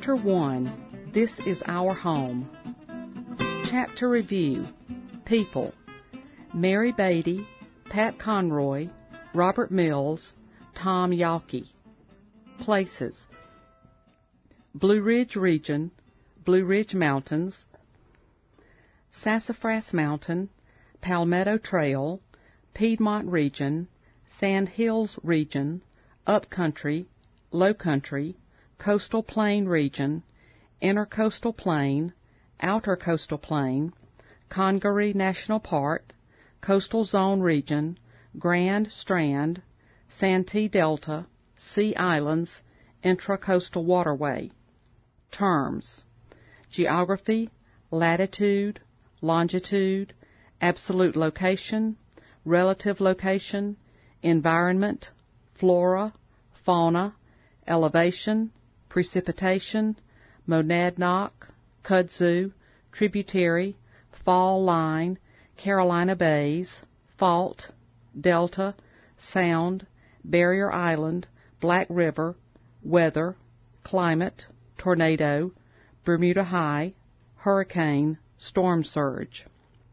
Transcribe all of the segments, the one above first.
Chapter 1, This is Our Home. Chapter Review, People, Mary Beatty, Pat Conroy, Robert Mills, Tom Yawkey. Places, Blue Ridge Region, Blue Ridge Mountains, Sassafras Mountain, Palmetto Trail, Piedmont Region, Sand Hills Region, Upcountry, Low Country, Coastal Plain Region, Intercoastal Plain, Outer Coastal Plain, Congaree National Park, Coastal Zone Region, Grand Strand, Santee Delta, Sea Islands, Intracoastal Waterway. Terms: geography, latitude, longitude, absolute location, relative location, environment, flora, fauna, elevation, precipitation, monadnock, kudzu, tributary, fall line, Carolina bays, fault, delta, sound, barrier island, Black River, weather, climate, tornado, Bermuda High, hurricane, storm surge.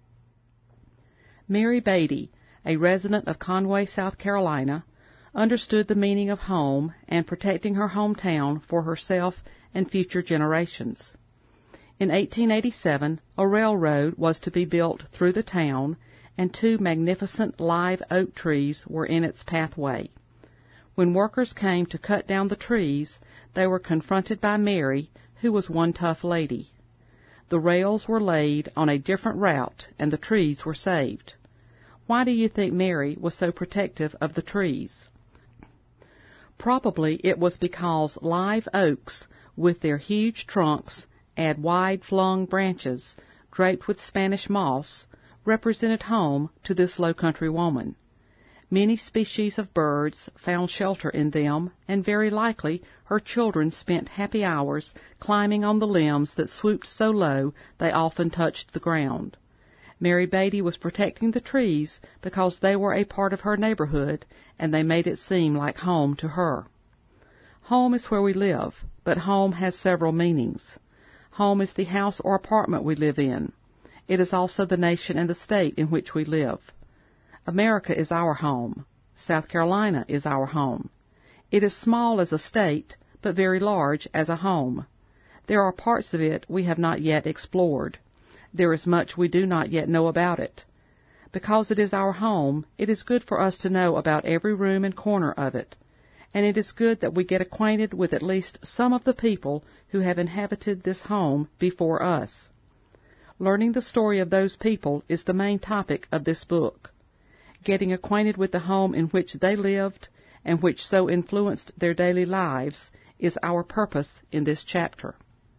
Mary Beatty, a resident of Conway, South Carolina, understood the meaning of home and protecting her hometown for herself and future generations. In 1887, a railroad was to be built through the town, and 2 magnificent live oak trees were in its pathway. When workers came to cut down the trees, they were confronted by Mary, who was one tough lady. The rails were laid on a different route, and the trees were saved. Why do you think Mary was so protective of the trees? Probably it was because live oaks, with their huge trunks and wide-flung branches draped with Spanish moss, represented home to this low-country woman. Many species of birds found shelter in them, and very likely her children spent happy hours climbing on the limbs that swooped so low they often touched the ground. Mary Beatty was protecting the trees because they were a part of her neighborhood, and they made it seem like home to her. Home is where we live, but home has several meanings. Home is the house or apartment we live in. It is also the nation and the state in which we live. America is our home. South Carolina is our home. It is small as a state, but very large as a home. There are parts of it we have not yet explored. There is much we do not yet know about it. Because it is our home, it is good for us to know about every room and corner of it, and it is good that we get acquainted with at least some of the people who have inhabited this home before us. Learning the story of those people is the main topic of this book. Getting acquainted with the home in which they lived and which so influenced their daily lives is our purpose in this chapter.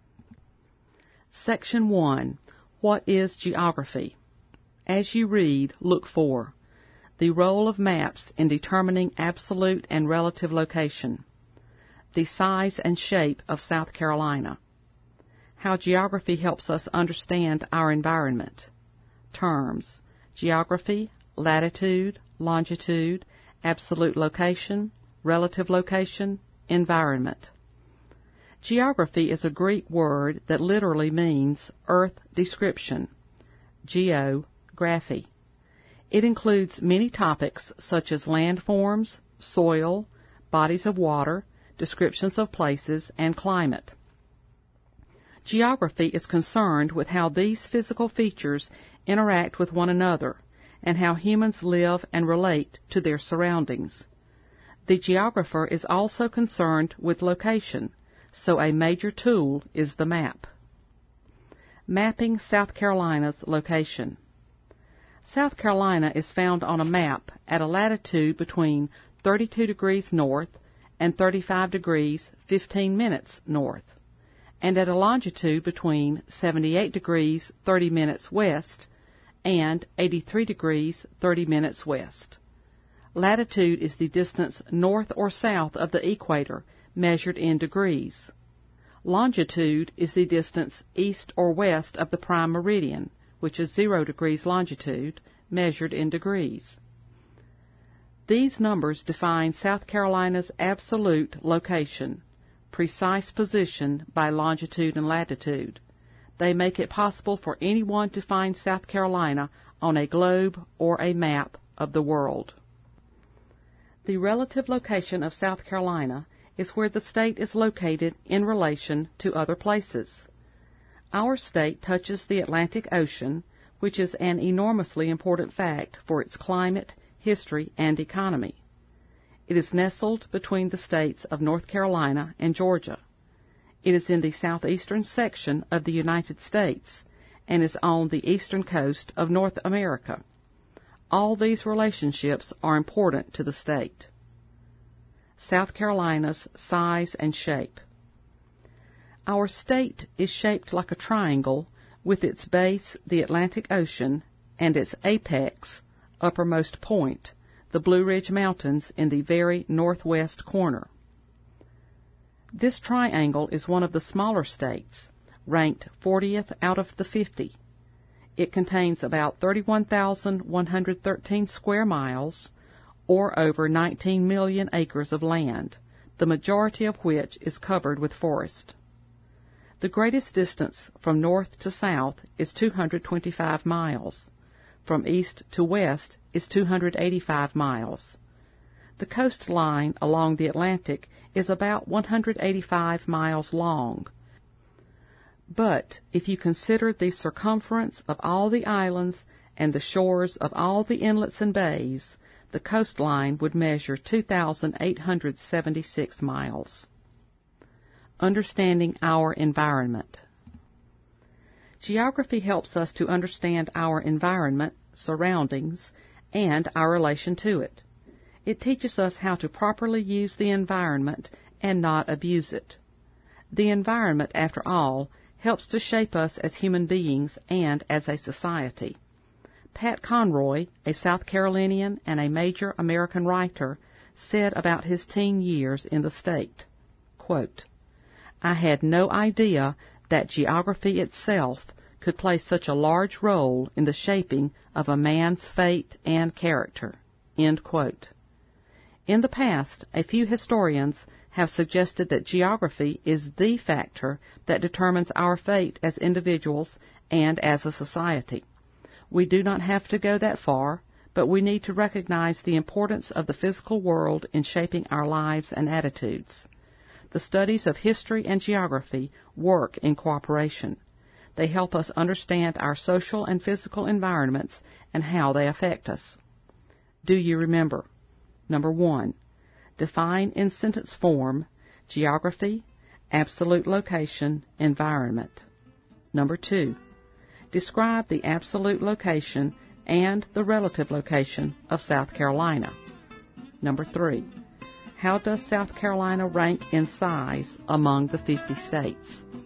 Section 1. What is geography? As you read, look for the role of maps in determining absolute and relative location, the size and shape of South Carolina, how geography helps us understand our environment, terms, geography, latitude, longitude, absolute location, relative location, environment. Geography is a Greek word that literally means earth description, geography. It includes many topics such as landforms, soil, bodies of water, descriptions of places, and climate. Geography is concerned with how these physical features interact with one another and how humans live and relate to their surroundings. The geographer is also concerned with location, so a major tool is the map. Mapping South Carolina's location. South Carolina is found on a map at a latitude between 32 degrees north and 35 degrees 15 minutes north, and at a longitude between 78 degrees 30 minutes west and 83 degrees 30 minutes west. Latitude is the distance north or south of the equator, measured in degrees. Longitude is the distance east or west of the prime meridian, which is 0 degrees longitude, measured in degrees. These numbers define South Carolina's absolute location, precise position by longitude and latitude. They make it possible for anyone to find South Carolina on a globe or a map of the world. The relative location of South Carolina is where the state is located in relation to other places. Our state touches the Atlantic Ocean, which is an enormously important fact for its climate, history, and economy. It is nestled between the states of North Carolina and Georgia. It is in the southeastern section of the United States and is on the eastern coast of North America. All these relationships are important to the state. South Carolina's size and shape. Our state is shaped like a triangle, with its base the Atlantic Ocean and its apex, uppermost point, the Blue Ridge Mountains in the very northwest corner. This triangle is one of the smaller states, ranked 40th out of the 50. It contains about 31,113 square miles, or over 19 million acres of land, the majority of which is covered with forest. The greatest distance from north to south is 225 miles. From east to west is 285 miles. The coastline along the Atlantic is about 185 miles long. But if you consider the circumference of all the islands and the shores of all the inlets and bays, the coastline would measure 2,876 miles. Understanding our environment. Geography helps us to understand our environment, surroundings, and our relation to it. It teaches us how to properly use the environment and not abuse it. The environment, after all, helps to shape us as human beings and as a society. Pat Conroy, a South Carolinian and a major American writer, said about his teen years in the state, quote, "I had no idea that geography itself could play such a large role in the shaping of a man's fate and character." End quote. In the past, a few historians have suggested that geography is the factor that determines our fate as individuals and as a society. We do not have to go that far, but we need to recognize the importance of the physical world in shaping our lives and attitudes. The studies of history and geography work in cooperation. They help us understand our social and physical environments and how they affect us. Do you remember? Number 1. Define in sentence form geography, absolute location, environment. Number 2. Describe the absolute location and the relative location of South Carolina. Number 3. How does South Carolina rank in size among the 50 states?